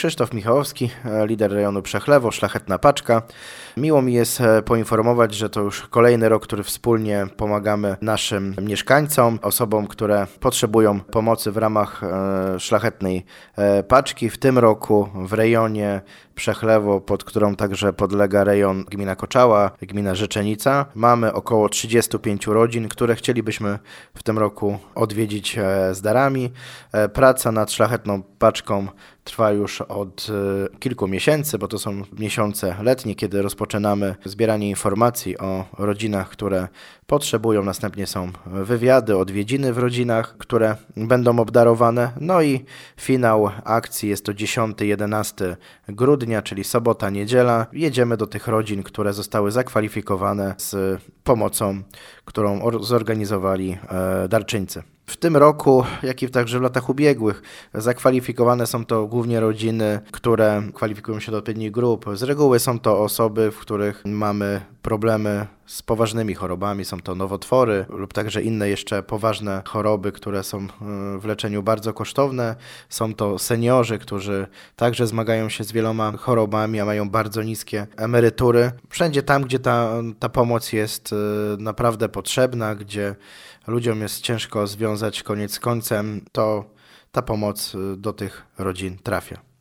Krzysztof Michałowski, lider rejonu Przechlewo, Szlachetna Paczka. Miło mi jest poinformować, że to już kolejny rok, który wspólnie pomagamy naszym mieszkańcom, osobom, które potrzebują pomocy w ramach Szlachetnej Paczki. W tym roku w rejonie Przechlewo, pod którą także podlega rejon gmina Koczała, gmina Rzeczenica, mamy około 35 rodzin, które chcielibyśmy w tym roku odwiedzić z darami. Praca nad Szlachetną Paczką trwa już od kilku miesięcy, bo to są miesiące letnie, kiedy rozpoczynamy zbieranie informacji o rodzinach, które potrzebują. Następnie są wywiady, odwiedziny w rodzinach, które będą obdarowane. No i finał akcji jest to 10-11 grudnia, czyli sobota, niedziela. Jedziemy do tych rodzin, które zostały zakwalifikowane z pomocą, którą zorganizowali darczyńcy. W tym roku, jak i także w latach ubiegłych, zakwalifikowane są to głównie rodziny, które kwalifikują się do odpowiednich grup. Z reguły są to osoby, w których mamy problemy z poważnymi chorobami, są to nowotwory lub także inne jeszcze poważne choroby, które są w leczeniu bardzo kosztowne. Są to seniorzy, którzy także zmagają się z wieloma chorobami, a mają bardzo niskie emerytury. Wszędzie tam, gdzie ta pomoc jest naprawdę potrzebna, gdzie ludziom jest ciężko związać koniec z końcem, to ta pomoc do tych rodzin trafia.